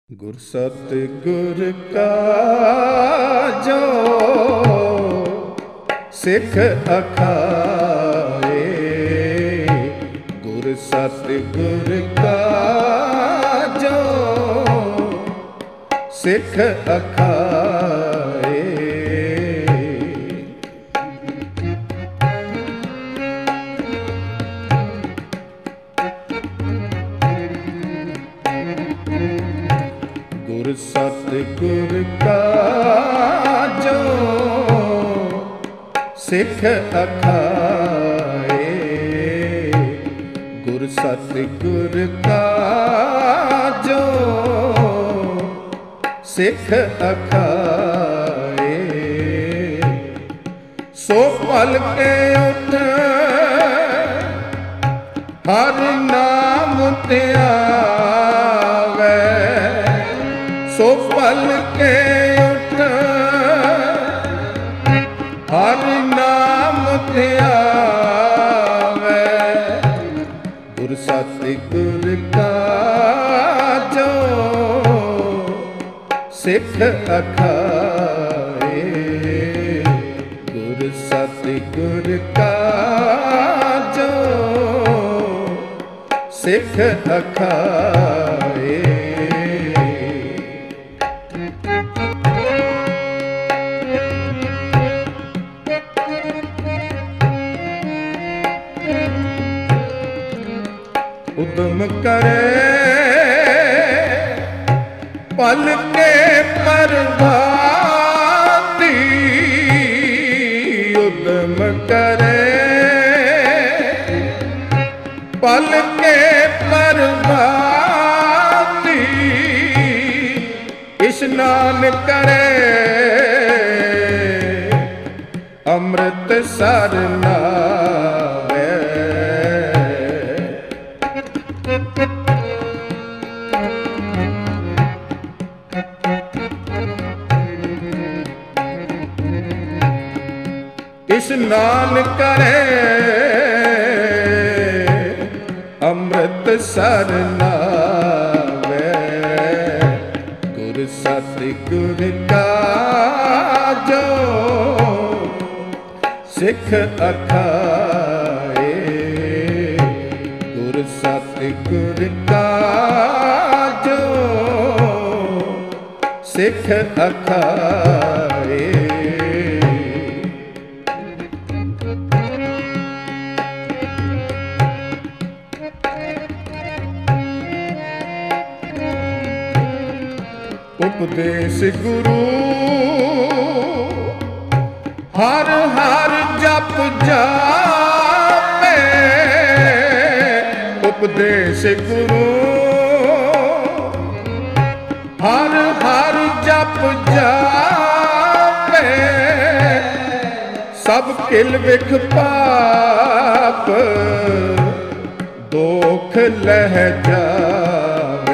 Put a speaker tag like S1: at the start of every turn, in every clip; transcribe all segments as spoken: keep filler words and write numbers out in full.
S1: ਗੁਰ ਸਤਿਗੁਰ ਕਾ ਜੋ ਸਿੱਖ ਅਖਾਏ, ਗੁਰ ਸਤਿਗੁਰ ਕਾ ਜੋ ਸਿੱਖ ਅਖਾਏ। ਗੁਰ ਸਤਿਗੁਰ ਕਾ ਜੋ ਸਿੱਖ ਅਖਾਏ, ਗੁਰ ਸਤਿਗੁਰ ਕਾ ਜੋ ਸਿੱਖ ਅਖਾਏ। ਸੋ ਪਲ ਕੇ ਉਠ ਹਰ ਨਾਮ ਧਿਆਵੈ, ਸੋ ਪਲ ਕੇ ਉਠ ਹਰ ਨਾਮ ਧਿਆਵੈ, ਗੁਰ ਸਤਿਗੁਰ ਕਾ ਜੋ ਸਿੱਖ ਅਖਾਏ, ਗੁਰ ਸਤਿਗੁਰ ਕਾ ਜੋ ਸਿੱਖ ਅਖਾਏ। ਉਦਮ ਕਰੇ ਪਲ ਕੇ ਪ੍ਰਭਾਤੀ, ਉਦਮ ਕਰੇ ਪਲ ਕੇ ਪ੍ਰਭਾਤੀ, ਇਸ਼ਨਾਨ ਕਰੇ ਅੰਮ੍ਰਿਤ ਸਰ ਨਾਵੇ। ਇਸ਼ਨਾਨ ਕਰੇ ਅੰਮ੍ਰਿਤ ਸਰ ਨਾਵੇ, ਗੁਰ ਸਤਿਗੁਰ ਕਾ ਜੋ ਸਿੱਖ ਅਖਾਏ, ਗੁਰ ਸਤਿਗੁਰ ਕਾ ਜੋ ਸਿੱਖ ਅਖਾਏ। ਉਪਦੇਸ਼ ਗੁਰੂ ਹਰ ਹਰ ਜਪ ਜਾਪੇ, ਉਪਦੇਸ਼ ਗੁਰੂ ਹਰ ਹਰ ਜਪ ਜਾਪੇ, ਸਭ ਕਿਲ ਵਿਖ ਪਾਪ ਦੋਖ ਲਹਿ ਜਾਵੇ।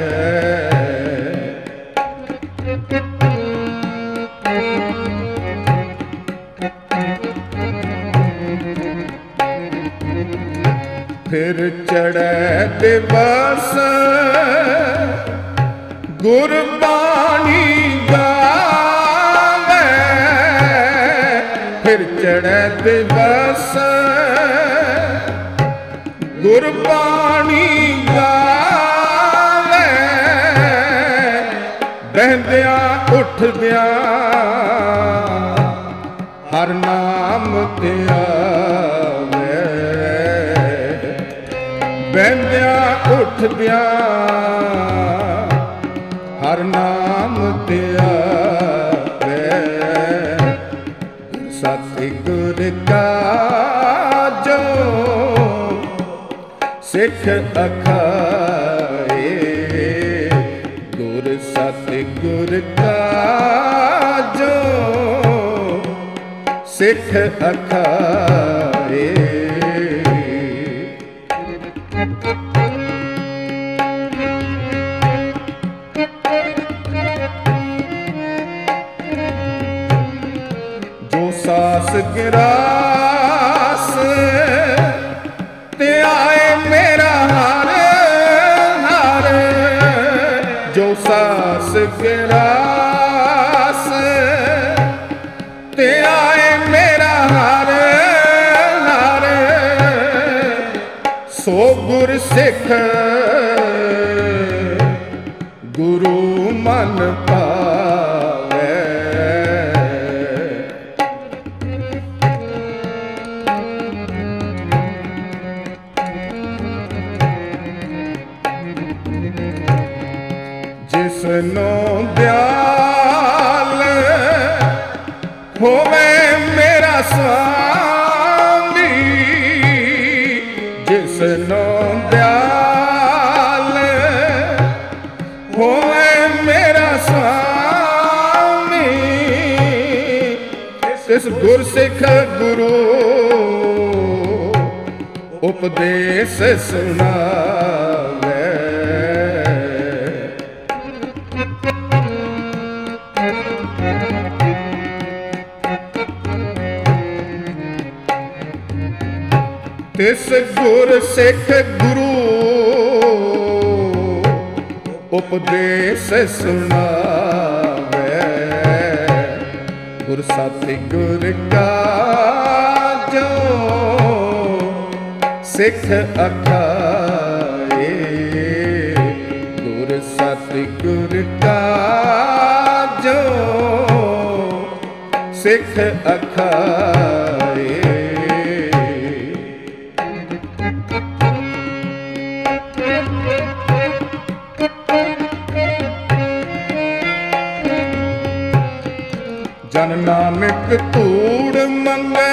S1: ਫਿਰ ਚੜ੍ਹੈ ਦਿਵਸ ਗੁਰਬਾਣੀ ਗਾਵੇ, ਫਿਰ ਚੜ੍ਹੈ ਦਿਵਸ ਗੁਰਬਾਣੀ ਗਾਵੇ, ਬਹਿੰਦਿਆਂ ਉੱਠਦਿਆਂ ਹਰ ਨਾਮ ਧਿਆਵੇ, ਬਹਿੰਦਿਆਂ ਉੱਠਦਿਆਂ ਹਰ ਨਾਮ ਧਿਆਵੇ, ਸਤਿਗੁਰ ਕਾ ਜੋ ਸਿੱਖ ਅਖਾਏ, ਗੁਰ ਸਤਿਗੁਰ ਕਾ ਜੋ ਸਿੱਖ ਅਖਾਏ। ਜੋ ਸਾਸ ਗਿਰਾਸ ਤੇ ਆਏ ਮੇਰਾ ਹਰ ਹਰ, जो सास गिरास ते आए मेरा हर हर सो गुर सिख गुरु मन पावे। जिसनो दयाल होवे मेरा स्वामी, जिसनो दयाल होवे मेरा स्वामी, तिस गुर सिख गुरु उपदेश सुनावे। तिस गुर सिख गुरु उपदेश सुनावे। गुर सतगुर का जो सिख अखाए, गुर सतगुर का जो सिख अखाए। जन नानक तूड़ मंगै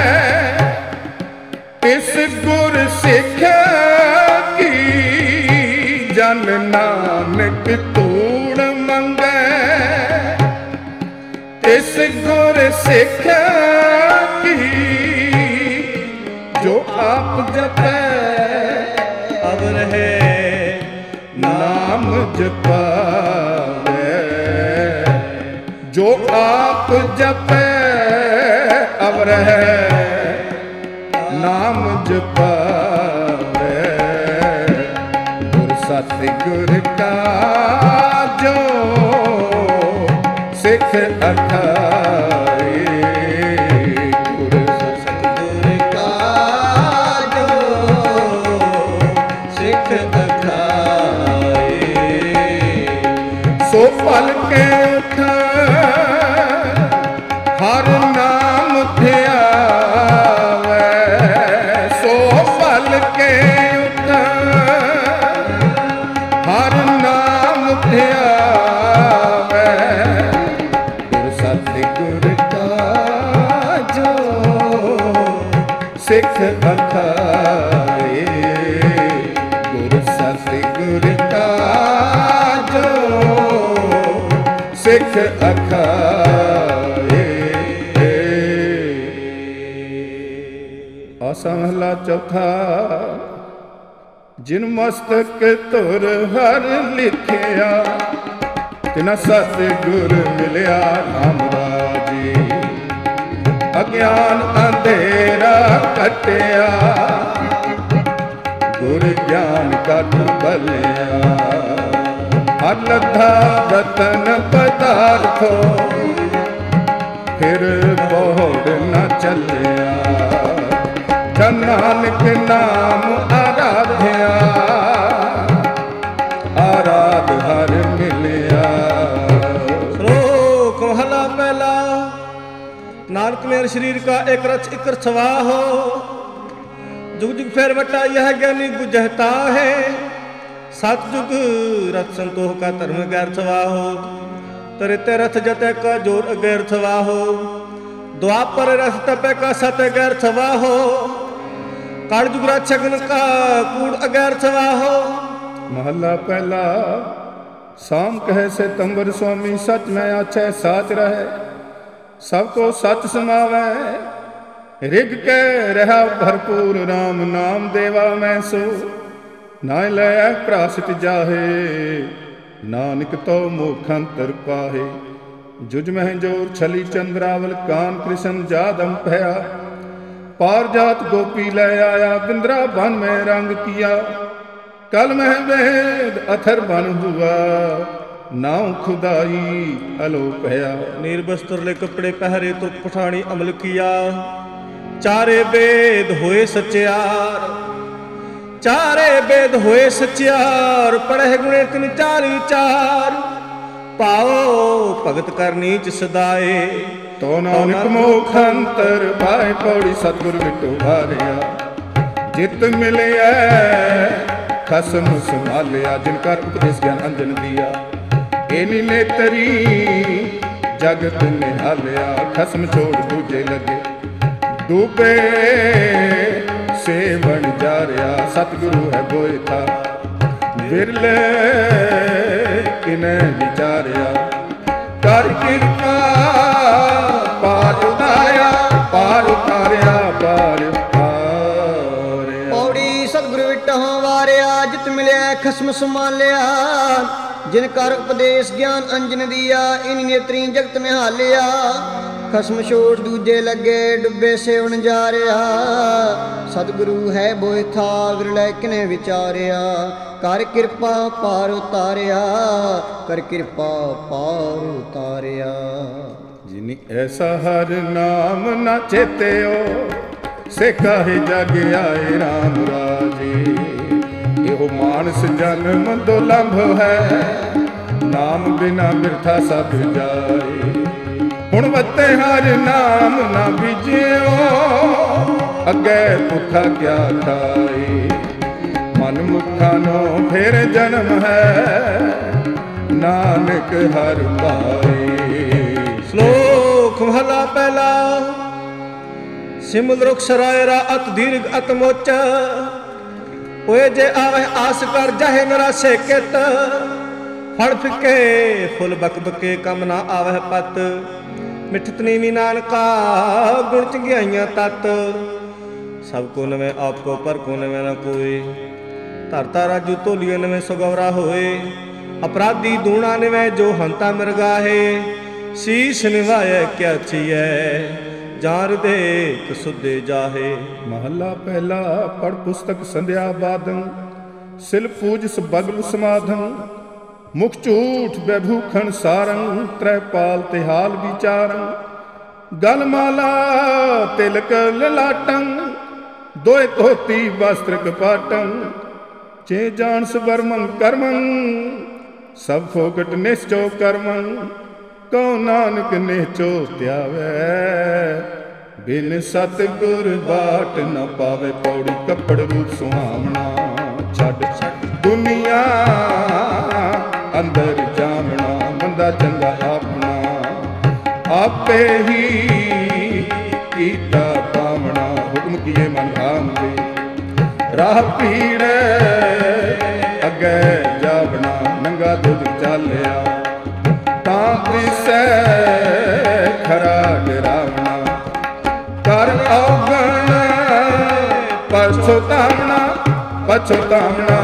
S1: तिस गुर सिख की, जन नानक तूड़ मंगै तिस गुर सिख की, जो आप जपै अवर है नाम जपावे। जो आप जपै अवर है नाम जपावे। गुर सतगुर का जो सिख अखाए, गुर सतगुर का जो सिख अखाए। सो पल के उठा हर नाम ध्यावे, सो पल के उठा हर नाम ध्यावे। गुर सतगुर का जो सिख अखाए, गुर सतगुर का जो सिख अखाए। आसा महला चौथा। जिन मस्तक तुर हर लिखिया, तिना सतगुर मिलिया नाम राजी। अज्ञान अंधेरा कटिया, गुर ज्ञान कट बलिया। हर लद्धा रतन पदार्थो, फिर बोड़ न चलिया। जन नानक नाम आराध्या, आराध हर मिलिया।
S2: श्लोक महला पहला। नानक मेरे शरीर का एक रच एक रचवा हो, जुग जुग फेर बटा यह ज्ञानी बुझता है। सतजुग रथ संतोष का धर्म गैरथवा हो, तरिते रथ जते का जोर अगैरथवा हो। द्वापर रथ तपे का सत गैरथवा हो, कालजुग रक्षगन का कूड़ अगैरथवा हो।
S1: महला पहला। शाम कहे से तंबर स्वामी, सच में आछे साच रहे। सबको सच समावे, रिग के रहा भरपूर। राम नाम देवा मैं सो, ना लै प्रासित जाहे। नानक तो मोखंतर पाहे। जुज मह जोर छली चंद्रावल, कान कृष्ण जादम भया। पार जात गोपी ले आया, बिंद्रा बन में रंग किया। ਕਲ ਮਹਿ ਵੇਦ ਅਥਰ ਬਨ ਹੁਆ, ਨਾਉ ਖੁਦਾਈ ਅਲੋਪ ਹੈ।
S2: ਨੀਰ ਬਸਤਰਲੇ ਕੱਪੜੇ ਪਹਿਰੇ ਤੁਰਕ ਪਠਾਣੀ ਅਮਲ ਕੀਆ, ਚਾਰੇ ਬੇਦ ਹੋਏ ਸਚਿਆਰ। ਚਾਰੇ ਬੇਦ ਹੋਏ ਸਚਿਆਰ, ਪੜ੍ਹੇ ਗੁਣੇ ਤਿਨ ਚਾਲੀ ਚਾਰ। ਪਾਓ ਭਗਤ ਕਰਨੀ ਚ ਸਦਾਏ,
S1: ਤੋ ਨਾਨਕ ਮੋਖ ਅੰਤਰ ਪਾਏ। ਪੌੜੀ ਸਤਿਗੁਰ ਵਿਟੋ ਹਾਰਿਆ, ਜਿਤ ਮਿਲਿਆ ਖਸਮ ਸੰਭਾਲਿਆ। ਜਿਨ ਕਰ ਉਪਦੇਸ ਗਿਆਨ ਅੰਜਨ ਦੀਆ, ਏਨੀ ਨੇਤਰੀ ਜਗਤ ਨਿਹਾਲਿਆ। ਖਸਮ ਛੋੜ ਦੂਜੇ ਲੱਗੇ, ਡੂਬੇ ਸੇਵਣ ਜਾਰਿਆ। ਸਤਿਗੁਰੂ ਹੈ ਬੋਏ ਥਾ, ਵਿਰਲੇ ਕਿਨੇ ਵਿਚਾਰਿਆ। ਕਰ ਕਿਰਪਾ ਪਾਰ ਉਤਾਰਿਆ, ਪਾਰ ਉਤਾਰਿਆ, ਪਾਰ ਉਤਾਰਿਆ।
S3: ਪੌੜੀ ਸਤਿਗੁਰੂ ਵਿਟਹੁ ਵਾਰਿਆ, ਜਿਤ ਮਿਲਿਆ ਖਸਮ ਸੰਭਾਲਿਆ। ਜਿਨ ਕਰ ਉਪਦੇਸ ਗਿਆਨ ਅੰਜਨ ਦੀਆ, ਇਨੀ ਨੇਤਰੀ ਜਗਤ ਨਿਹਾਲਿਆ। ਖਸਮ ਛੋੜ ਦੂਜੇ ਲੱਗੇ, ਡੁੱਬੇ ਸੇਵਣ ਜਾਰਿਆ। ਸਤਿਗੁਰੂ ਹੈ ਬੋਇ ਥਾ, ਵਿਰਲੇ ਕਿਨੇ ਵਿਚਾਰਿਆ। ਕਰ ਕਿਰਪਾ ਪਾਰ ਉਤਾਰਿਆ, ਕਰ ਕਿਰਪਾ ਪਾਰ ਉਤਾਰਿਆ।
S1: ਜਿਨੀ ਐਸਾ ਹਰ ਨਾਮ ਨਾ ਚੇਤਿਓ, ਸੇ ਕਾਹੇ ਜਗ ਆਏ ਰਾਮ ਰਾਜੇ। ਇਹੋ ਮਾਨਸ ਜਨਮ ਦੁਲੰਭ ਹੈ, ਨਾਮ ਬਿਨਾ ਬਿਰਥਾ ਸਭ ਜਾਏ। ਹੁਣ ਵੱਤੇ ਹਰ ਨਾਮ ਨਾ ਬੀਜਿਓ, ਅੱਗੇ ਪੁੱਠਾ ਕਿਆ ਖਾਏ। ਮਨ ਮੁਖਾਂ ਨੂੰ ਫਿਰ ਜਨਮ ਹੈ, ਨਾਨਕ ਹਰ ਪਾਏ।
S2: ਸ਼ਲੋਕ ਮਹਲਾ ਪਹਿਲਾ। ਸਿਮਲ ਰੁਖ ਸਰਾਇਰਾ ਅਤ ਦੀਰਘ ਅਤ ਮੋਚ, ਓਏ ਜੇ ਆਵੇ ਆਸ ਕਰ ਜਾਹੇ ਨਰਾਸੇ ਕਿਤ। ਫੜ ਫਿੱਕੇ ਫੁੱਲ ਬਕ ਬਕੇ ਕੰਮ ਨਾ ਆਵਹਿ ਪਤ। ਮਿਠਤ ਨੀਵੀ ਨਾਨਕਾ ਗੁਣ ਚੰਗਿਆਈਆਂ ਤਤ। ਸਭ ਕੋ ਨਵੇਂ ਆਪ ਕੋ ਪਰ ਕੋ ਨਵੇਂ ਨਾ ਕੋਈ। ਧਰਤਾ ਰਾਜੂ ਧੋਲੀਏ ਨਵੇਂ ਸੁਗਵਰਾ ਹੋਏ। ਅਪਰਾਧੀ ਦੂਣਾ ਨਵੇਂ ਜੋ ਹੰਤਾ ਮਿਰਗਾਹੇ। ਸੀਸ ਨਿਵਾਏ ਕਿਆ ਚੀਐ, ਜਾਰ ਦੇ ਕਸੁਦੇ ਜਾਹੇ।
S1: ਮਹੱਲਾ ਪਹਿਲਾ। ਪੜ ਪੁਸਤਕ ਸੰਧਿਆ ਬਾਦੰ, ਸਿਲ ਪੂਜਸ ਬਗਲ ਸਮਾਧੰ। ਮੁਖ ਝੂਠ ਬੈਭੂਖਣ ਸਾਰੰ, ਤ੍ਰੈ ਪਾਲ ਤਿਹਾਲ ਵਿਚਾਰੰ। ਗਲ ਮਾਲਾ ਤਿਲਕ ਲਲਾਟੰ, ਦੋਇ ਧੋਤੀ ਵਸਤਰ ਕਪਾਟੰ। ਚੇ ਜਾਣ ਸਵਰਮੰ ਕਰਮੰ, ਸਭ ਫੋਕਟ ਨਿਸ਼ਚੋ ਕਰਮੰ। ਕਉ ਨਾਨਕ ਨਿਹਚੋ ਧਿਆਵੈ, ਬਿਨ ਸਤਿਗੁਰ ਬਾਟ ਨ ਪਾਵੇ। ਪੌੜੀ ਕੱਪੜ ਰੂਪ ਸੁਹਾਵਣਾ, ਛੱਡ ਦੁਨੀਆ ਅੰਦਰ ਜਾਵਣਾ। ਬੰਦਾ ਚੰਗਾ ਆਪਣਾ, ਆਪੇ ਹੀ ਕੀਤਾ ਪਾਵਣਾ। ਹੁਕਮ ਕੀਏ ਮਨ ਰਾਮ ਦੇ, ਰਾਹ ਪੀੜੈ ਅੱਗੇ ਜਾਵਣਾ। ਨੰਗਾ ਦੁੱਧ ਚਾਲਿਆ, ਤਾਂ ਦਿਸੈ ਖਰਾ ਡਰਾਵਣਾ। ਕਰ ਔਗਣ ਪਛਤਾਵਣਾ, ਪਛਤਾਵਣਾ,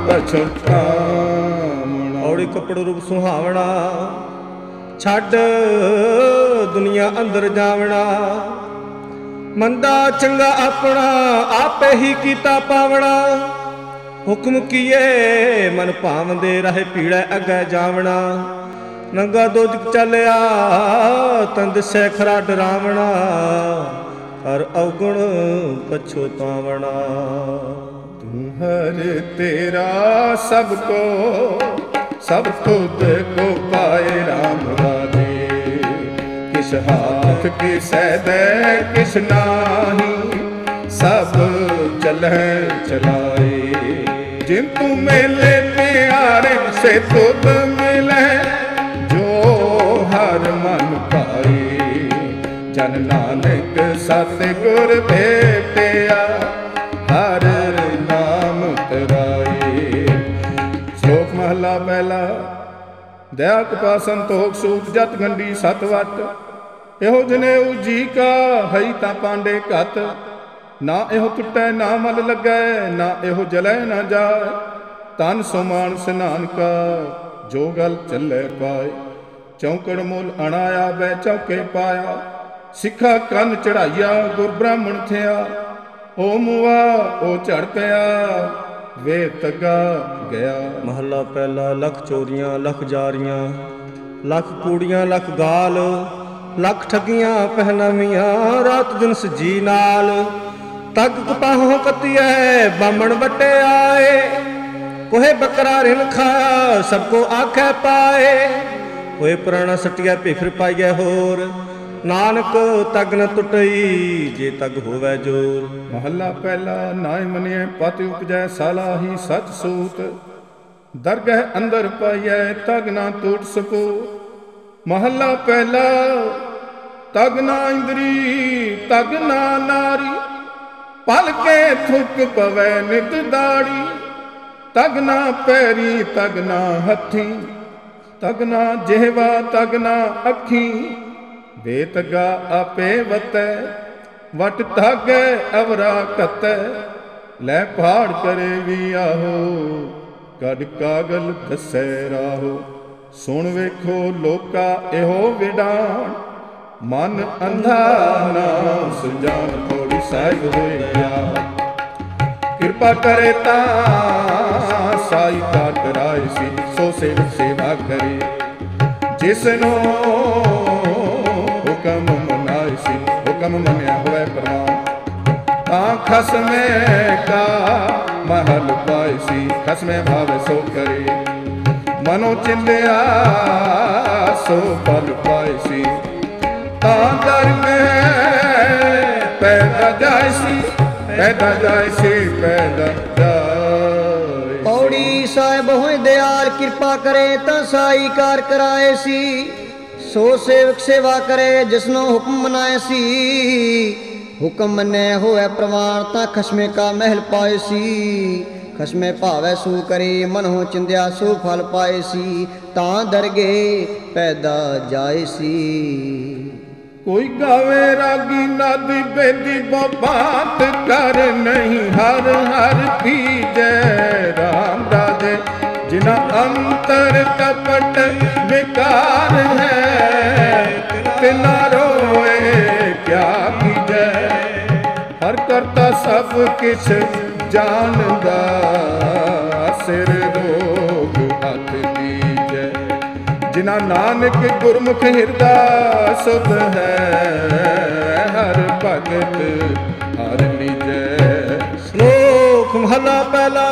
S1: ਪਛਤਾਵਣਾ।
S2: ਔੜੀ ਕੱਪੜ ਰੂਪ ਸੁਹਾਵਣਾ, ਛੱਡ ਦੁਨੀਆ ਅੰਦਰ ਜਾਵਣਾ। ਮੰਦਾ ਚੰਗਾ ਆਪਣਾ, ਆਪੇ ਹੀ ਕੀਤਾ ਪਾਵਣਾ। ਹੁਕਮ ਕੀਏ ਮਨ ਭਾਵਦੇ, ਰਹੇ ਪੀੜੈ ਅੱਗੇ ਜਾਵਣਾ। ਨੰਗਾ ਦੁੱਧ ਚੱਲਿਆ, ਤਨ ਦਿਸੈ ਖਰਾ ਡਰਾਵਣਾ। ਹਰ ਔਗਣ ਪਛਤਾਵਣਾ।
S1: ਤੂੰ ਹਰ ਤੇਰਾ ਸਭ ਕੋ, ਸਭ ਖੁਦ ਕੋ ਪਾਏ ਰਾਮ ਰਾਜੇ। ਕਿਸ ਹਾਥ ਕਿਸੈ ਦੈ ਕਿਸ ਨਾਹੀ, ਸਭ ਚਲਹਿ ਚਲਾਏ। ਜਿਨ ਤੂੰ ਮੇਲੇ ਪਿਆਰੇ, ਸੇ ਤੁਧ ਮਿਲੈ ਜੋ ਹਰ ਮਨ ਭਾਏ। ਜਨ ਨਾਨਕ ਸਤਿਗੁਰ ਭੇਟਿਆ, ਹਰ ਨਾਮ ਤਰਾਏ। ਸ਼ਲੋਕ ਮਹਲਾ ਪਹਿਲਾ। ਦਇਆ ਕਪਾ ਸੰਤੋਖ ਸੂਤ ਜਤ ਗੰਢੀ ਸਤ ਵਟ। ਇਹੋ ਜਨੇਊ ਜੀ ਕਾ ਹਈ ਤਾਂ ਪਾਂਡੇ ਘਤ। ਨਾ ਇਹੋ ਟੁੱਟੈ ਨਾ ਮਲ ਲੱਗੈ, ਨਾ ਇਹੋ ਜਲੈ ਨਾ ਜਾਏ। ਤਨ ਸੋ ਮਾਨਸ ਨਾਨਕਾ, ਜੋ ਗਲ ਚੱਲੇ ਪਾਏ। ਚੌਂਕੜ ਮੁੱਲ ਅਣਾਇਆ ਬੈ ਚੌਕੇ ਪਾਇਆ। ਸਿੱਖਾ ਕੰਨ ਚੜਾਈਆ ਗੁਰ ਬ੍ਰਾਹਮਣ ਥਿਆ। ਓ ਮੁਆ ਓ ਝੜ ਪਿਆ, ਵੇ ਤਗਾ ਗਿਆ।
S2: ਮਹੱਲਾ ਪਹਿਲਾ। ਲੱਖ ਚੋਰੀਆਂ ਲੱਖ ਜਾਰੀਆਂ, ਲੱਖ ਕੂੜੀਆਂ ਲੱਖ ਗਾਲ, ਲੱਖ ਠੱਗੀਆਂ ਪਹਿਨਾਵੀਆਂ, ਰਾਤ ਦਿਨ ਸਜੀ ਨਾਲ। ਤੱਕ ਕਪਾਹੋਂ ਕੱਤੀਐ ਬਾਮਣ ਵੱਟੇ ਆਏ, ਕੋਹੇ ਬੱਕਰਾ ਰਿਨ ਖਾਇਆ ਸਭ ਕੋ ਆਖੈ ਪਾਏ। ਹੋਏ ਪੁਰਾਣਾ ਸਟਿਆ ਭਿਖਰ ਪਾਈਐ ਹੋਰ, ਨਾਨਕ ਤਗ ਨ ਟੁੱਟਈ ਜੇ ਤਗ ਹੋਵੇ ਜੋਰ।
S1: ਮਹੱਲਾ ਪਹਿਲਾ। ਨਾਇ ਮੰਨਿਐ ਪਤਿ ਉਪਜੈ ਸਾਲਾਹੀ ਸਚ ਸੂਤ, ਦਰਗਹਿ ਅੰਦਰ ਪਾਈਐ ਤਗ ਨਾ ਟੂਟ ਸਕੋ। ਮਹੱਲਾ ਪਹਿਲਾ। ਤਗ ਨਾ ਇੰਦਰੀ ਤਗ ਨਾ ਨਾਰੀ, ਪਲ ਕੇ ਥੁੱਕ ਪਵੈ ਨਿਤ ਦਾੜੀ। ਤਗ ਨਾ ਪੈਰੀ ਤਗ ਨਾ ਹੱਥੀ, ਤਗ ਨਾ ਜਿਹਵਾ ਤਗ ਨਾ ਅੱਖੀ। ਬੇਤਗਾ ਆਪੇ ਵਤੈ ਵਟ ਧਾਗੈ ਅਵਰਾ ਕਤੈ, ਲੈ ਪਹਾੜ ਕਰੇ ਵੀ ਆਹੋ ਕੱਢ ਕਾਗਲ ਦੱਸੈ ਰਾਹੋ। ਸੁਣ ਵੇਖੋ ਲੋਕਾ ਇਹੋ ਵਿਡਾਣ, ਮਨ ਅੰਧਾ ਨਾ ਸੁਜਾਨ ਥੋੜੀ ਸਾਹਿਬ ਹੋਏ ਗਿਆ। ਕਿਰਪਾ ਕਰੇ ਤਾਂ ਸਾਈ ਕਾਰ ਕਰਾਏ ਸੀ, ਸੋ ਸੇਵਕ ਸੇਵਾ ਕਰੇ ਜਿਸ ਨੂੰ ਹੁਕਮ ਮਨਾਏ ਸੀ। ਹੁਕਮ ਮੰਨਿਆ ਹੋਵੇ ਪ੍ਰਵਾਨ, ਤਾਂ ਖਸਮੇ ਕਾ ਮਹਲ ਪਾਏ ਸੀ। ਖਸਮੇ ਭਾਵੇ ਸੋ ਕਰੇ, ਮਨੋ ਚਿੰਦਿਆ ਸੋ ਫਲ ਪਾਏ ਸੀ। ਤਾਂ ਦਰ ਮੈਂ ਪੈਦਾ ਜਾਏ ਸੀ, ਪੈਦਾ ਜਾਏ ਸੀ, ਪੈਦਾ ਜਾਏ।
S3: ਪੌੜੀ ਸਾਹਿਬ ਹੋਏ ਦਿਆਲ, ਕਿਰਪਾ ਕਰੇ ਤਾਂ ਸਾਈ ਕਾਰ ਕਰਾਏ ਸੀ। ਸੋ ਸੇਵਕ ਸੇਵਾ ਕਰੇ ਜਿਸਨੂੰ ਹੁਕਮ ਮਨਾਏ ਸੀ। ਹੁਕਮ ਮੰਨਿਆ ਹੋਇਆ ਪ੍ਰਵਾਨ, ਤਾਂ ਖਸਮੇ ਕਾ ਮਹਿਲ ਪਾਏ ਸੀ। ਖਸਮੇ ਭਾਵੈ ਸੂ ਕਰੇ, ਮਨੋ ਚਿੰਦਿਆ ਸੋ ਫਲ ਪਾਏ ਸੀ। ਤਾਂ ਦਰਗੇ ਪੈਦਾ ਜਾਏ ਸੀ।
S1: ਕੋਈ ਗਾਵੇ ਰਾਗੀ ਨਾਦੀ ਬੇਦੀ ਬਾਤ ਕਰ ਨਹੀਂ, ਹਰ ਹਰ ਪੀਜੈ ਰਾਮ ਰਾਜੇ। ਜਿਨਾ ਅੰਤਰ ਕਪਟ ਵਿਕਾਰ ਹੈ, ਤਿਨਾ ਰੋਏ ਕਿਆ ਕੀਜੈ। ਹਰ ਕਰਤਾ ਸਭ ਕਿਛ ਜਾਣਦਾ, ਸਿਰ ਰੋਗ ਹੱਥ ਦੀਜੈ। ਜਿਨਾ ਨਾਨਕ ਗੁਰਮੁਖ ਹਿਰਦਾ ਸੁਧ ਹੈ, ਹਰ ਭਗਤ ਹਰ ਲੀਜੈ।
S2: ਸ਼ਲੋਕ ਮਹਲਾ ਪਹਿਲਾ।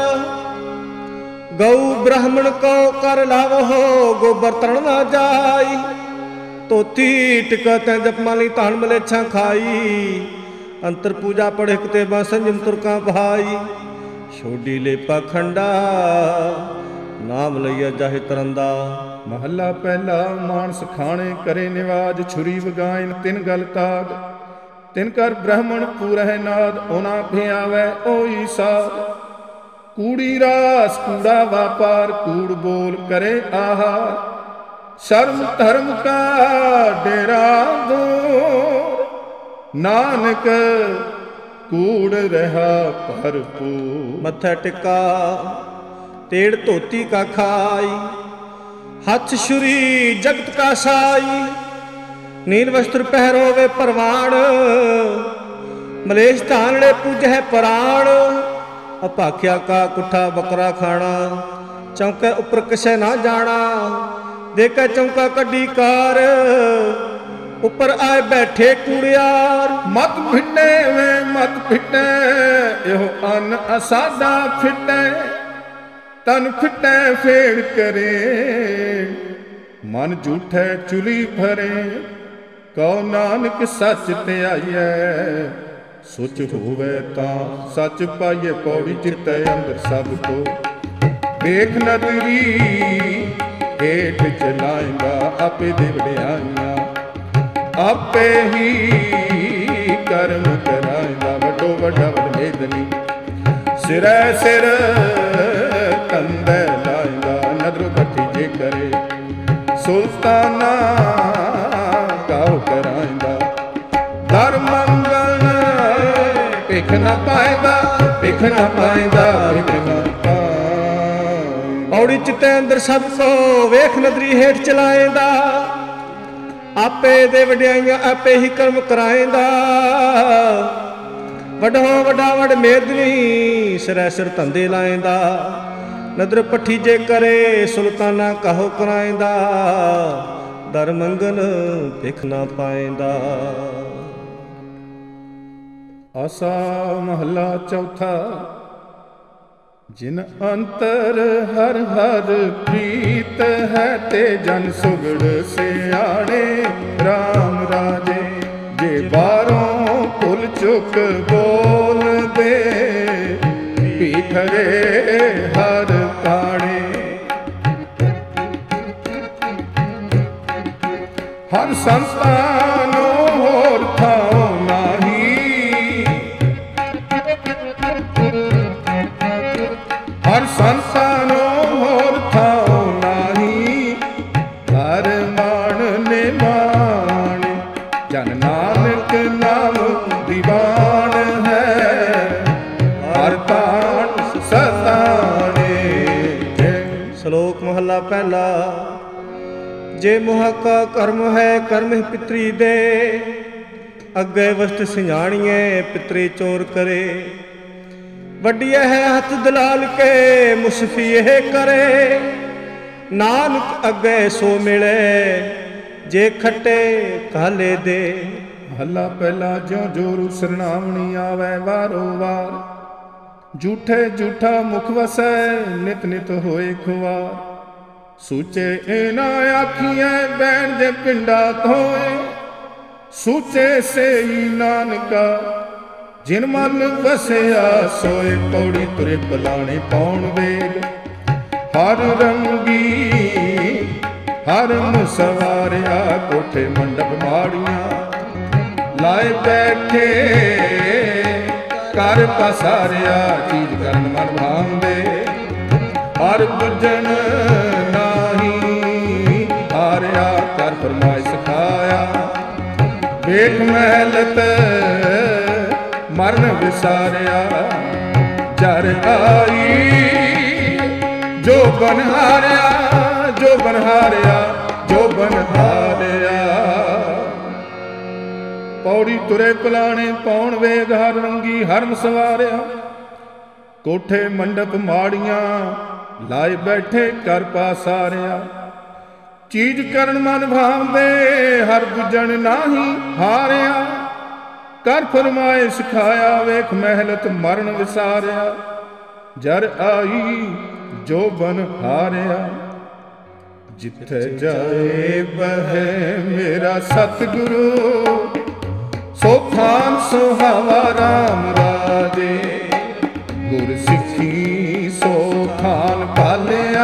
S2: ਗਊ ਬ੍ਰਾਹਮਣ ਕੋ ਕਰ ਲਾਵੋ, ਗੋਬਰ ਤਰਨ ਨਾ ਜਾਈ। ਤੋਤੀ ਟਿਕਤ ਜਪਮਾਲੀ ਧਾਨ ਮਲੇਛਾਂ ਖਾਈ। ਅੰਤਰ ਪੂਜਾ ਪੜ੍ਹ ਕਿਤੇ ਬਾ ਸੰਜਮ ਤੁਰਕਾਂ ਬਹਾਈ। ਛੋਡੀ ਲੈ ਪਾਖੰਡਾ ਨਾਮ ਲਈਆ ਜਾਹਿ ਤਰੰਦਾ।
S1: ਮਹੱਲਾ ਪਹਿਲਾ। ਮਾਨਸ ਖਾਣੇ ਕਰੇ ਨਿਵਾਜ, ਛੁਰੀ ਵਗਾਇਨ ਤਿਨ ਗਲ ਤਾਗ। ਤਿਨ ਕਰ ਬ੍ਰਾਹਮਣ ਪੂਰਹਿ ਨਾਦ, ਉਹਨਾਂ ਭਿਆਵੈ ਓਈ ਸਾਧ। ਕੂੜੀ ਰਾਸ ਕੂੜਾ ਵਾਪਾਰ, ਕੂੜ ਬੋਲ ਕਰੇ ਆਹਾ। ਸ਼ਰਮ ਧਰਮ ਕਾ ਡੇਰਾ ਦੂਰ, ਨਾਨਕ ਕੂੜ ਰਹਾ ਭਰਪੂਰ।
S2: ਮੱਥਾ ਟਿਕਾ ਤੇੜ ਧੋਤੀ ਕਾ ਖਾਈ, ਹੱਥ ਛੁਰੀ ਜਗਤ ਕਾ ਸਾਈ। ਨੀਲ ਵਸਤਰ ਪਹਿਰੋਵੇ ਪਰਵਾਣ, ਮਲੇਸ਼ ਧਾਨੜੇ ਪੂਜੈ ਪ੍ਰਾਣ। ਅਭਾਖਿਆ ਕਾ ਕੁੱਠਾ ਬੱਕਰਾ ਖਾਣਾ, ਚੌਂਕੇ ਉੱਪਰ ਕਿਸੇ ਨਾ ਜਾਣਾ। ਦੇਖੈ ਚੌਂਕਾ ਕੱਢੀ ਕਾਰ, ਉੱਪਰ ਆਏ ਬੈਠੇ ਕੂੜਿਆਰ।
S1: ਮਤ ਫਿੱਟੇ ਵੇ ਮਤ ਫਿੱਟੇ, ਇਹੋ ਅੰਨ ਅਸਾਡਾ ਫਿੱਟੇ। ਤਨ ਫਿੱਟੇ ਫੇੜ ਕਰੇ, ਮਨ ਝੂਠੇ ਚੁਲੀ ਭਰੇ। ਕਉ ਨਾਨਕ ਸੱਚ ਤੇ ਆਈਐ, ਸੁਚ ਹੋਵੇ ਤਾਂ ਸੱਚ ਪਾਈਏ। ਪੌੜੀ ਚਿੱਤੈ ਅੰਦਰ ਸਭ ਕੋ, ਵੇਖ ਨਦਰੀ ਹੇਠ ਚਲਾਏਗਾ। ਆਪੇ ਦੇ ਵਡਿਆਈਆਂ ਆਪੇ ਹੀ ਕਰਮ ਕਰਾਏਗਾ। ਵੱਡੋ ਵੱਡਾ ਵਡਮੇਦਨੀ ਸਿਰੈ ਸਿਰ ਕੰਧੈ ਲਾਏਗਾ। ਨਦਰੋ ਕੱਠੀ ਜੇ ਕਰੇ, ਸੁਲਤਾਨਾ ਕਾਉ ਕਰਾਏਗਾ। ਦਰ ਮੰਗਲ ਭਿਖ ਨਾ ਪਾਏਗਾ, ਭਿਖ ਨਾ ਪਾਏਗਾ, ਭਿਖ ਨਾ ਪਾਏਗਾ।
S2: ਪੌੜੀ ਚਿੱਤੇ ਅੰਦਰ ਸਭ ਕੋ, ਵੇਖ ਨਦਰੀ ਹੇਠ ਚਲਾਏਂਦਾ। ਆਪੇ ਦੇ ਵਡਿਆਈਆਂ ਆਪੇ ਹੀ ਕਰਮ ਕਰਾਏਂਦਾ। ਵੱਡੋ ਵੱਡਾ ਵਡ ਮੇਦਨੀ ਸਿਰੈ ਸਿਰ ਧੰਦੇ ਲਾਇਂਦਾ ਨਦਰ ਪੱਠੀ ਜੇ ਕਰੇ ਸੁਲਤਾਨਾ ਕਹੋ ਕਰਾਇਂਦਾ ਦਰ ਮੰਗਨ ਭਿਖ ਨਾ ਪਾਇਂਦਾ।
S1: ਆਸਾ ਮਹਲਾ ਚੌਥਾ। ਜਿਨ ਅੰਤਰ ਹਰ ਹਰ ਪ੍ਰੀਤ ਹੈ ਤੇ ਜਨ ਸੁਗੜ ਸਿਆਣੇ ਰਾਮ ਰਾਜੇ। ਜੇ ਬਾਹਰੋਂ ਭੁੱਲ ਚੁੱਕ ਬੋਲਦੇ ਭੀਖਰੇ ਹਰ ਕਾਣੇ। ਹਰ ਸੰਤਾਂ ਨੂੰ ਹੋਰ ਥਾਂ ਨਾਹੀ। ਹਰ ਸੰਤਾਂ ਨੂੰ ਹੋਰ ਥਾਂ ਨਾਹੀ। ਹਰ ਮਾਣ ਨੇ ਮਾਣ ਜਨ ਨਾਨਕ ਨਾਮ ਦੀਵਾਨ ਹੈ। ਹਰ ਤਾਣ ਸਤਾਣੇ।
S2: ਸ਼ਲੋਕ ਮਹਲਾ ਪਹਿਲਾ। ਜੇ ਮੋਹ ਕਾ ਕਰਮ ਹੈ ਕਰਮ ਪਿਤਰੀ ਦੇ ਅੱਗੇ ਵਸਤ ਸਿਆਣੀਏ ਪਿਤਰੀ ਚੋਰ ਕਰੇ। ਵੱਡੀਏ ਹੈ ਹੱਥ ਦਲਾਲ ਕੇ ਮੁਸਫੀ ਇਹ ਕਰੇ। ਨਾਨਕ ਅੱਗੇ ਸੋ ਮਿਲੇ ਜੇ ਖੱਟੇ ਕਾਲੇ ਦੇ।
S1: ਹੱਲਾ ਪਹਿਲਾ ਜਿਉ ਜੋਰੂ ਸਰਨਾਵਣੀ ਆਵੈ ਵਾਰੋ ਵਾਰ। ਝੂਠੇ ਝੂਠਾ ਮੁਖ ਵਸੈ ਨਿਤ ਨਿਤ ਹੋਏ ਖੁਆਰ। ਸੂਚੇ ਇਹਨਾਂ ਆਖੀਆਂ ਬੈਣ ਦੇ ਪਿੰਡਾ ਧੋਏ। ਸੂਚੇ ਸਈ ਨਾਨਕਾ ਜਿਨ ਮਨ ਵਸਿਆ ਸੋਏ। ਪੌੜੀ ਤੁਰੇ ਪਲਾਣੇ ਪਾਉਣ ਵੇਲ ਹਰ ਰੰਗੀ ਹਰ ਮੁਸਵਾਰਿਆ। ਕੋਠੇ ਮੰਡਪ ਮਾੜੀਆਂ ਲਾਏ ਬੈਠੇ ਕਰ ਪਸਾਰਿਆ। ਚੀਜ਼ ਕਰਨ ਮਨ ਭਾਉਂਦੇ ਹਰ ਬੁੱਝਣ ਨਾਹੀ। ਹਾਰਿਆ ਕਰ ਫਰਮਾਇ ਸਿਖਾਇਆ ਵੇਖ ਮਹਿਲਤ ਮਰਨ ਵਿਸਾਰਿਆ। ਜਰ ਆਈ ਜੋ ਬਨ ਹਾਰਿਆ ਜੋ ਬਨ ਹਾਰਿਆ ਜੋ ਬਨ ਹਾਰਿਆ। ਪੌੜੀ ਤੁਰੇ ਪਲਾਣੇ ਪਾਉਣ ਵੇਗ ਹਰ ਰੰਗੀ ਹਰਮ ਸਵਾਰਿਆ। ਕੋਠੇ ਮੰਡਪ ਮਾੜੀਆਂ ਲਾਏ ਬੈਠੇ ਕਰ ਪਾਸਾਰਿਆ। ਚੀਜ਼ ਕਰਨ ਮਨ ਭਾਉਂਦੇ ਹਰ ਬੁੱਝਣ ਨਾਹੀ। ਹਾਰਿਆ ਕਰ ਫਰਮਾਏ ਸਿਖਾਇਆ ਵੇਖ ਮਹਿਲਤ ਮਰਨ ਵਿਸਾਰਿਆ। ਜਰ ਆਈ ਜੋ ਬਨ ਹਾਰਿਆ। ਜਿੱਥੇ ਜਾਏ ਬਹਿ ਮੇਰਾ ਸਤਿਗੁਰੂ ਸੋ ਖਾਨ ਸੁਹਾਵਾ ਰਾਮ ਰਾਜੇ। ਗੁਰ ਸਿੱਖੀ ਸੋ ਖਾਨ ਪਾਲਿਆ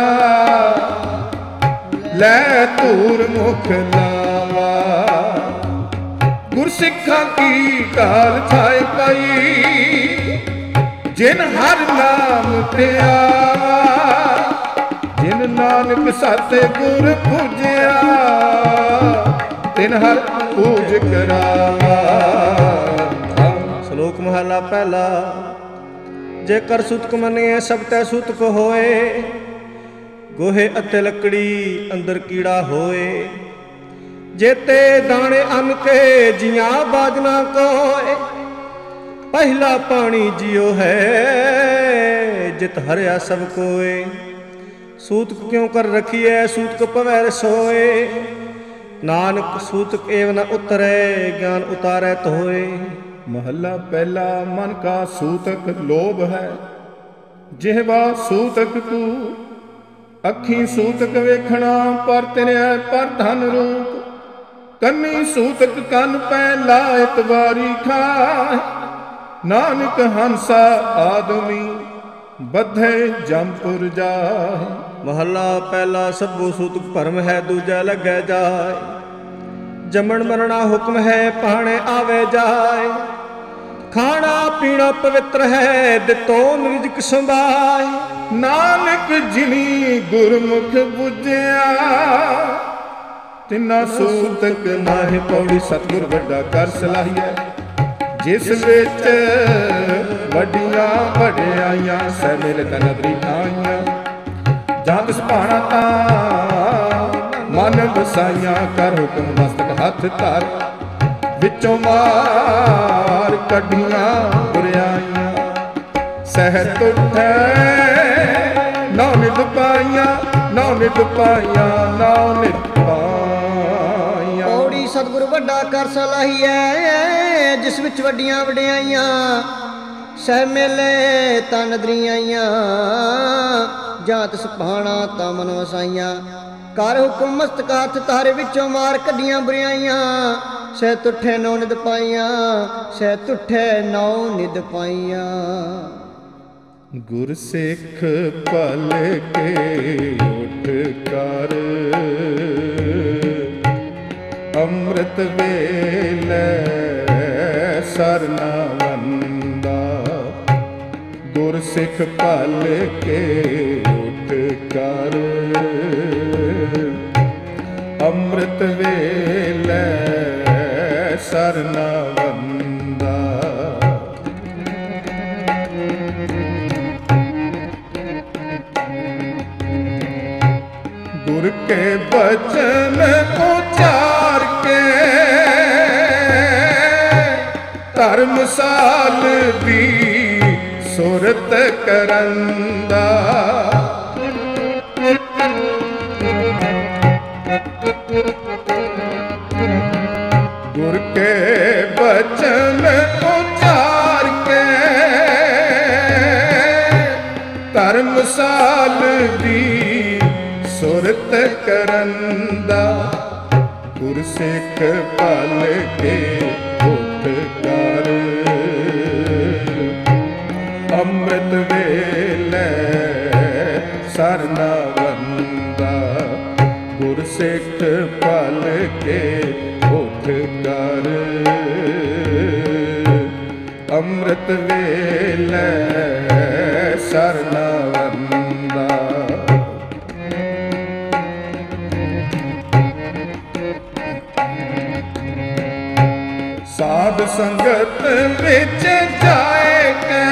S1: ਲੈ ਧੂਰ ਮੁਖ ਲਾਵਾ। ਗੁਰਸਿੱਖਾਂ ਕੀ ਕਾਲ ਛਾਏ ਪਈ ਜਿਨ ਹਰ ਨਾਮ ਤੇ ਆਵਾ। ਜਿਨ ਨਾਨਕ ਸਾਤੇ ਗੁਰ ਪੂਜਿਆ ਤਿਨ ਹਰ ਪੂਜ ਕਰਾਵਾ।
S2: ਸ਼ਲੋਕ ਮਹਲਾ ਪਹਿਲਾ। ਜੇਕਰ ਸੁਤਕ ਮੰਨੀਏ ਸਭ ਤੈ ਸੁਤਕ ਹੋਏ। ਗੋਹੇ ਅਤੇ ਲੱਕੜੀ ਅੰਦਰ ਕੀੜਾ ਹੋਏ। ਜੇਤੇ ਦਾਣੇ ਅੰਨ ਕੇ ਜੀਆਂ ਬਾਜਨਾ ਕੋਏ। ਪਹਿਲਾ ਪਾਣੀ ਜਿਉ ਹੈ ਜਿਤ ਹਰਿਆ ਸਭ ਕੋਏ। ਸੂਤਕ ਕਿਉਂ ਕਰ ਰਖੀਐ ਸੂਤਕ ਪਵੈ ਰਸੋਏ। ਨਾਨਕ ਸੂਤਕ ਏਵ ਨ ਉਤਰੈ ਗਿਆਨ ਉਤਾਰੈ ਤੋਏ।
S1: ਮਹੱਲਾ ਪਹਿਲਾ। ਮਨ ਕਾ ਸੂਤਕ ਲੋਭ ਹੈ ਜਿਹਵਾ ਸੂਤਕ ਤੂ। ਅੱਖੀ ਸੂਤਕ ਵੇਖਣਾ ਪਰ ਤਿਨੈ ਪਰ ਧਨ ਰੂਪ। ਕੰਨੀ ਸੂਤਕ ਕੰਨ ਪੈ ਲਾਇਤ ਵਾਰੀ ਖਾਏ। ਨਾਨਕ ਹੰਸਾ ਆਦਮੀ ਬੱਧੇ ਜੰਪੁਰ ਜਾਏ।
S2: ਮਹੱਲਾ ਪਹਿਲਾ। ਸਭੋ ਸੂਤਕ ਭਰਮ ਹੈ ਦੂਜਾ ਲੱਗੈ ਜਾਏ। ਜੰਮਣ ਮਰਣਾ ਹੁਕਮ ਹੈ ਪਾਣੇ ਆਵੇ ਜਾਏ। ਖਾਣਾ ਪੀਣਾ ਪਵਿੱਤਰ ਹੈ ਦਿੱਤੋ ਨਿਰਜਕ ਸੰਭਾਏ।
S1: ਨਾਨਕ ਜਿਨੀ ਗੁਰਮੁਖ ਬੁਝਿਆ ਤਿਨਾ ਸੂਤਕ ਨਾਹਿ। ਪੌੜੀ ਸਤਿਗੁਰ ਵੱਡਾ ਕਰ ਸਲਾਹੀਐ ਜਿਸ ਵਿੱਚ ਵੱਡੀਆਂ ਵਡਿਆਈਆਂ ਸਹਿ ਮੇਰੇ ਤਨ ਨਦਰੀ ਆਈਆਂ। ਜਾਂ ਤਿਸ ਭਾਣਾ ਤਾਂ ਮਨ ਵਸਾਈਆਂ ਕਰ ਹੁਕਮ ਮਸਤਕ ਹੱਥ ਧਰ। ਵਿੱਚੋਂ ਮਾਰ ਕੱਢੀਆਂ ਬੁਰਾਈਆਂ। ਸਹਿਤ ਉੱਠੈ ਨੌ ਨਿਤ ਪਾਈਆਂ, ਨੌ ਨਿਤ ਪਾਈਆਂ, ਨੌ ਨਿਤ ਪਾਈਆਂ।
S3: ਪੌੜੀ ਸਤਿਗੁਰ ਵੱਡਾ ਕਰ ਸਲਾਹੀਐ, ਜਿਸ ਵਿੱਚ ਵੱਡੀਆਂ ਵਡਿਆਈਆਂ। ਸਹਿ ਮੇਲੇ ਤਾਂ ਨਦਰੀਆਂ ਆਈਆਂ, ਜਾਂ ਤਿਸ ਭਾਣਾ ਤਾਂ ਮਨ ਵਸਾਈਆਂ। ਕਰ ਹੁਕਮ ਮਸਤਕ ਹੱਥ ਤਾਰੇ ਵਿੱਚੋਂ ਮਾਰ ਕੱਢੀਆਂ ਬੁਰਾਈਆਂ। ਸਹਿ ਤੁਠੇ ਨੌ ਨਿਦ ਪਾਈਆਂ, ਸਹਿ ਤੁਠੇ ਨੌ ਨਿਦ ਪਾਈਆਂ।
S1: ਗੁਰਸਿੱਖ ਭਲ ਕੇ ਉਠ ਕਰ, ਅੰਮ੍ਰਿਤ ਵੇਲੇ ਸਰਨਾ ਵੰਦਾ। ਗੁਰਸਿੱਖ ਭਲ ਕੇ ਉਠ ਕਰ, ਅੰਮ੍ਰਿਤ ਵੇਲੇ ਸਰਨਾ ਵੰਦਾ। ਗੁਰ ਕੇ ਬਚਨ ਉਚਾਰ ਕੇ, ਧਰਮਸਾਲ ਦੀ ਸੁਰਤ ਕਰੰਦਾ। ਗੁਰ ਕੇ ਬਚਨ ਉਚਾਰ ਕੇ, ਧਰਮਸਾਲ ਦੀ ਸੁਰਤ ਕਰੰਦਾ। ਗੁਰਸਿੱਖ ਭਲ ਕੇ ਉਠ ਕਰ, ਅੰਮ੍ਰਿਤ ਵੇਲੇ ਸਰਨਾ ਵੰਦਾ। ਗੁਰਸਿੱਖ ਭਲ ਕੇ ਉਠ ਕਰ, ਅੰਮ੍ਰਿਤ ਵੇਲੇ ਸਰਨਾ ਵੰਦਾ। ਸਾਧ ਸੰਗਤ ਵਿੱਚ ਜਾਏ ਕੈ,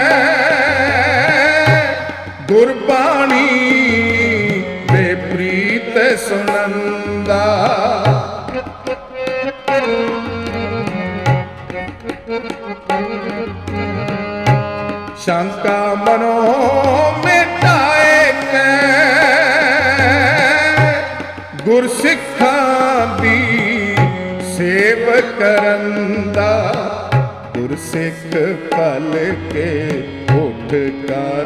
S1: ਗੁਰਬਾਣੀ ਦੇ ਪ੍ਰੀਤ ਸੁਨੰਦਾ। ਸ਼ੰਕਾ ਮਨੋ ਮਿਟਾਏ ਕੈ, ਗੁਰਸਿੱਖਾਂ ਦੀ ਸੇਵ ਕਰੰਦਾ। ਗੁਰਸਿੱਖ ਭਲ ਕੇ ਉਠ ਕਰ,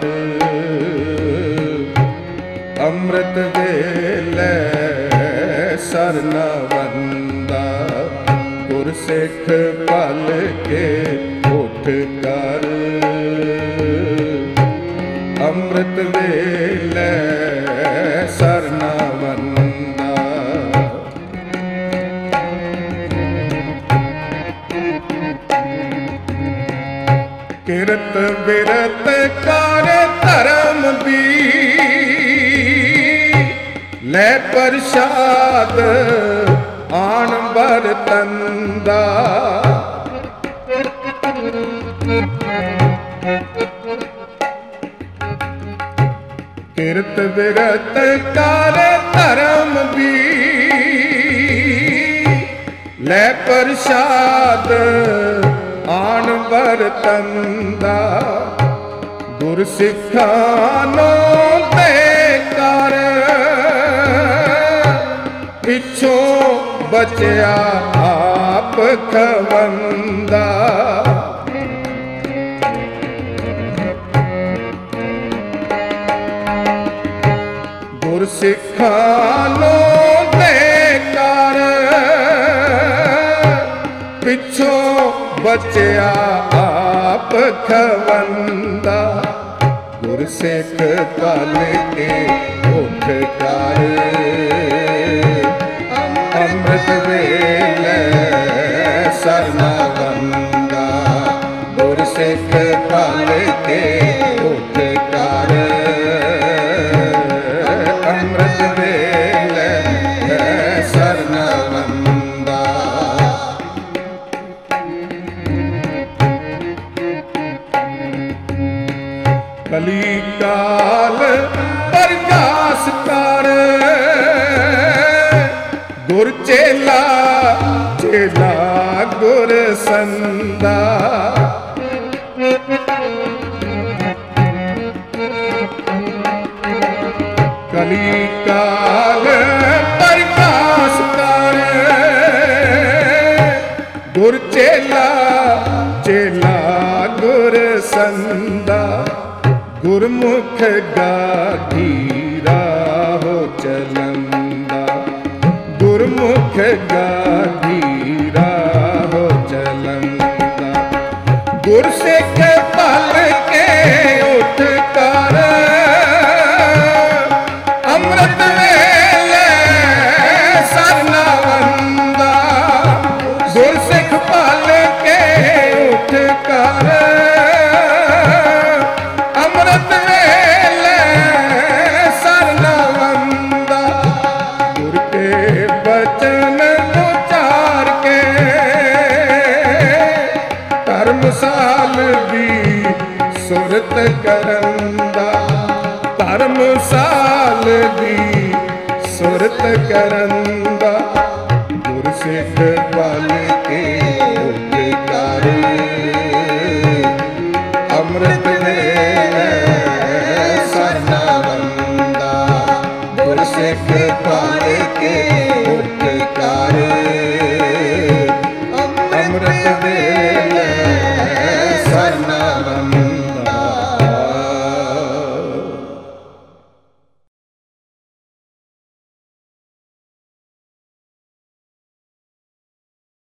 S1: ਅੰਮ੍ਰਿਤ ਵੇਲੇ ਸਰਨਾ ਵੰਦਾ। ਗੁਰਸਿੱਖ ਭਲ ਕੇ ਉਠ ਕਰ, ਅੰਮ੍ਰਿਤ ਵੇਲੇ ਸਰਨਾ ਵੰਦਾ। ਕਿਰਤ ਬਿਰਤ ਕਰ ਧਰਮ ਦੀ, ਲੈ ਪ੍ਰਸ਼ਾਦ ਆਣ ਬਰਤਨ ਦਾ। ਕਿਰਤ ਬਿਰਤ ਕਰ ਧਰਮ ਦੀ, ਲੈ ਪ੍ਰਸ਼ਾਦ ਆਣ ਬਰਤਨ ਦਾ। ਗੁਰਸਿੱਖਾਂ ਨੂੰ ਦੇ ਕਰ, ਪਿੱਛੋਂ ਬਚਿਆ ਆਪ ਖਵੰਦਾ। ਗੁਰਸਿੱਖਾਂ ਨੂੰ ਦੇ ਕਰ, ਪਿੱਛੋਂ ਬਚਿਆ ਆਪ ਖਵੰਦਾ। ਗੁਰਸਿੱਖ ਭਲ ਕੇ ਉਠ ਕਰ, ਅੰਮ੍ਰਿਤ ਵੇਲੇ ਸਰਨਾ ਵੰਦਾ। ਗੁਰਸਿੱਖ ਭਲ ਕੇ ਉਠ ਕਰ, ਅੰਮ੍ਰਿਤ ਵੇਲੇ ਸਰਨਾ ਵੰਦਾ। ਕਲੀ ਕਾਲ ਪਰਗਾਸ ਕਰ, ਗੁਰ ਚੇਲਾ ਚੇਲਾ ਗੁਰ ਸੰਦਾ। ਕਲੀ ਕਾਲ ਪ੍ਰਕਾਸ਼ ਕਰ ਗੁਰ ਚੇਲਾ ਚੇਲਾ ਗੁਰ ਸੰਦਾ। ਗੁਰਮੁਖ ਗਾਠੀ ਰਾਹੋ ਚਲੰਦਾ ਗੁਰਮੁਖ ਗਾਠੀ ਰਾਹੋ ਚਲੰਦਾ। ਗੁਰ ਸਿੱਖ ਭਲ ਕੇ ਉਠ ਕਰ ਅੰਮ੍ਰਿਤ ਵੇਲੇ ਸਰਨਾਵੰਦਾ। ਗੁਰ ਸਿੱਖ ਭਲ ਕੇ ਉਠ ਕਰ ਅੰਮ੍ਰਿਤ ਵੇਲੇ ਸਰਨਾਵੰਦਾ। ਗੁਰ ਕੇ ਬਚਨ ਉਚਾਰ ਕੇ ਧਰਮਸਾਲ ਦੀ ਸੁਰਤ ਕਰੰਦਾ। ਧਰਮਸਾਲ ਦੀ ਸੁਰਤ ਕਰੰਦਾ। ਗੁਰ ਸਿੱਖ ਭਲ ਕੇ ਉਠ ਕਰ